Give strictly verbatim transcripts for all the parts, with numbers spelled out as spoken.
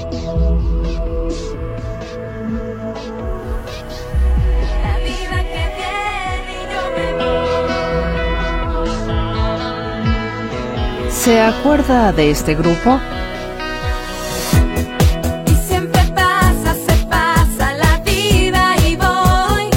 ¿Se acuerda de este grupo? Y siempre pasa, se pasa la vida y voy.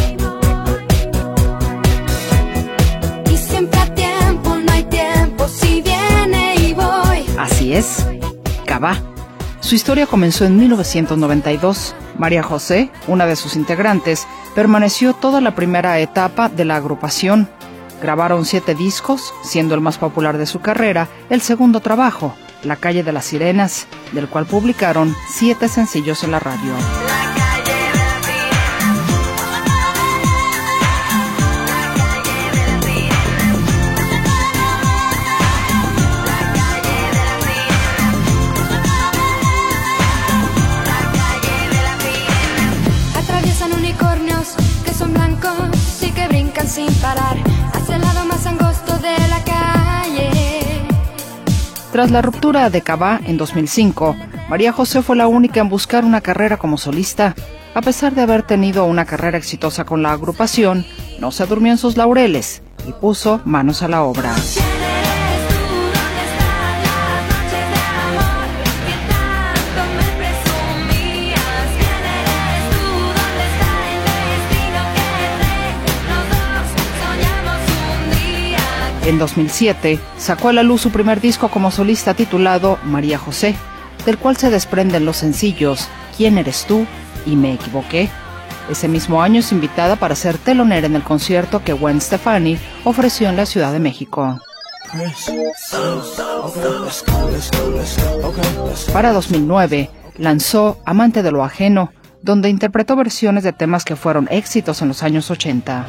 Y siempre a tiempo, no hay tiempo, si viene y voy. Así es, Cabá. Su historia comenzó en mil novecientos noventa y dos. María José, una de sus integrantes, permaneció toda la primera etapa de la agrupación. Grabaron siete discos, siendo el más popular de su carrera el segundo trabajo, La Calle de las Sirenas, del cual publicaron siete sencillos en la radio. Atraviesan unicornios que son blancos y que brincan sin parar hacia el lado más angosto de la calle. Tras la ruptura de Cabá en dos mil cinco, María José fue la única en buscar una carrera como solista. A pesar de haber tenido una carrera exitosa con la agrupación, no se durmió en sus laureles y puso manos a la obra. En dos mil siete, sacó a la luz su primer disco como solista titulado María José, del cual se desprenden los sencillos ¿Quién eres tú? Y Me equivoqué. Ese mismo año es invitada para ser telonera en el concierto que Gwen Stefani ofreció en la Ciudad de México. Para dos mil nueve, lanzó Amante de lo ajeno, donde interpretó versiones de temas que fueron éxitos en los años ochenta.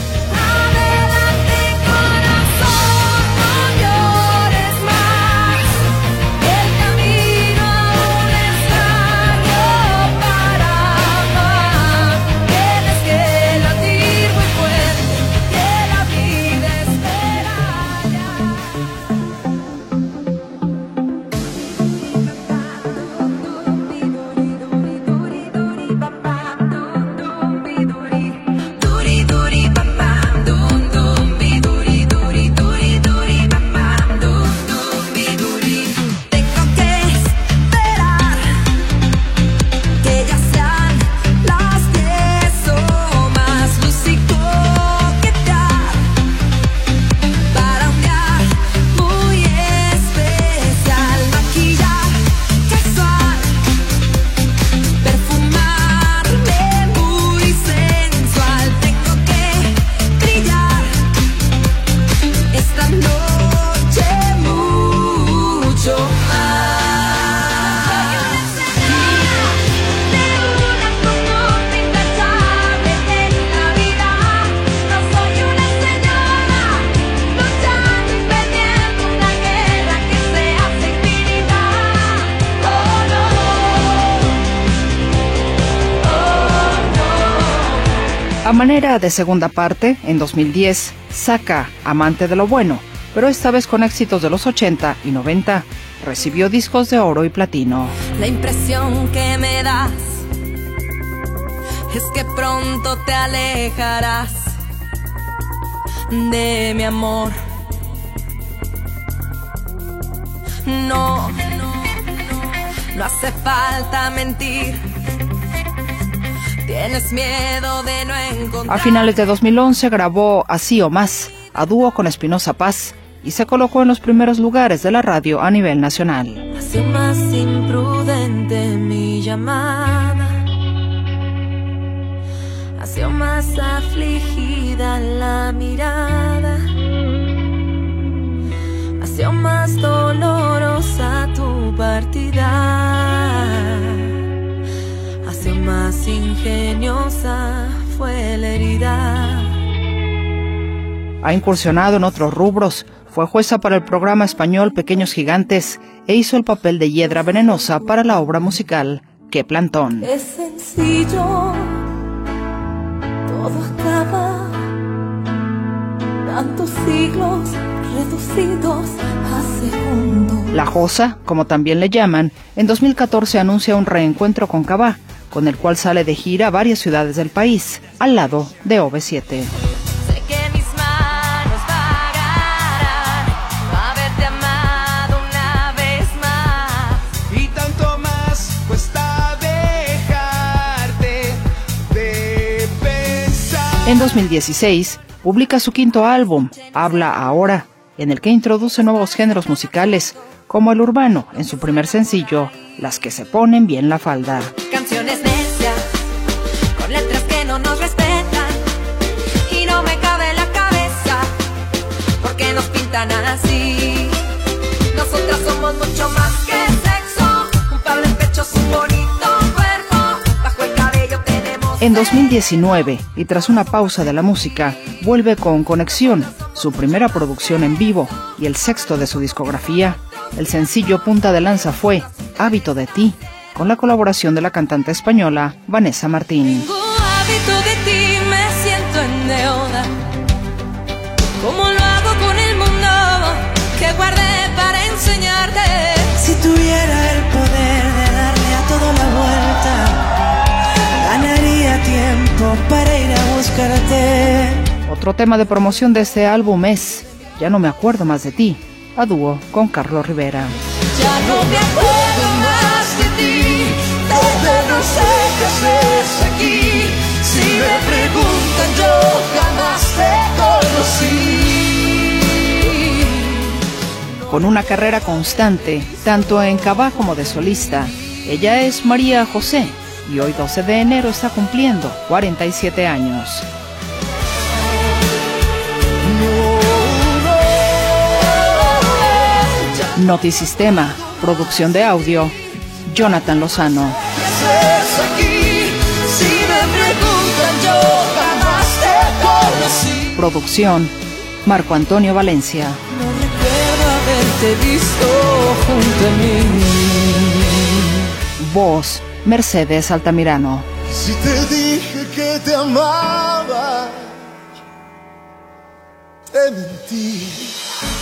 A manera de segunda parte, en dos mil diez, saca Amante de lo bueno, pero esta vez con éxitos de los ochenta y noventa. Recibió discos de oro y platino. La impresión que me das es que pronto te alejarás de mi amor. No, no, no hace falta mentir. Tienes miedo de no encontrar. A finales de dos mil once grabó Así o Más, a dúo con Espinosa Paz, y se colocó en los primeros lugares de la radio a nivel nacional. Hace más imprudente mi llamada, hace más afligida la mirada, hace más dolorosa tu partida, hace más ingeniosa fue la herida. Ha incursionado en otros rubros. Fue jueza para el programa español Pequeños Gigantes e hizo el papel de Hiedra Venenosa para la obra musical ¡Qué plantón! Es sencillo, todo acaba, tantos siglos reducidos a segundos. La Josa, como también le llaman, en dos mil catorce anuncia un reencuentro con Cabá, con el cual sale de gira a varias ciudades del país, al lado de O V siete. Sé que mis manos pagarán haberte amado una vez más. Y tanto más cuesta dejarte de pensar. En dos mil dieciséis, publica su quinto álbum, Habla Ahora, en el que introduce nuevos géneros musicales, como el urbano, en su primer sencillo, Las que se ponen bien la falda. Canciones necias, con letras que no nos respetan, y no me cabe en la cabeza, porque nos pintan así. Nosotras somos mucho más que sexo, un par de pechos, un bonito cuerpo, bajo el cabello tenemos... En dos mil diecinueve, y tras una pausa de la música, vuelve con Conexión, su primera producción en vivo y el sexto de su discografía. El sencillo punta de lanza fue Hábito de ti, con la colaboración de la cantante española Vanessa Martín. Tengo hábito de ti, me siento en deuda, como lo hago con el mundo que guardé para enseñarte. Si tuviera el poder de darle a todo la vuelta, ganaría tiempo para ir a buscarte. Otro tema de promoción de este álbum es Ya no me acuerdo más de ti, a dúo con Carlos Rivera. Ya no me acuerdo más de ti, desde no sé qué haces aquí. Si me preguntan, yo jamás te conocí. Con una carrera constante, tanto en Cabá como de solista, ella es María José, y hoy doce de enero está cumpliendo cuarenta y siete años. Notisistema, producción de audio, Jonathan Lozano. Producción, Marco Antonio Valencia. No recuerdo haberte visto junto a mí. Voz, Mercedes Altamirano. Si te dije que te amaba, te mentí.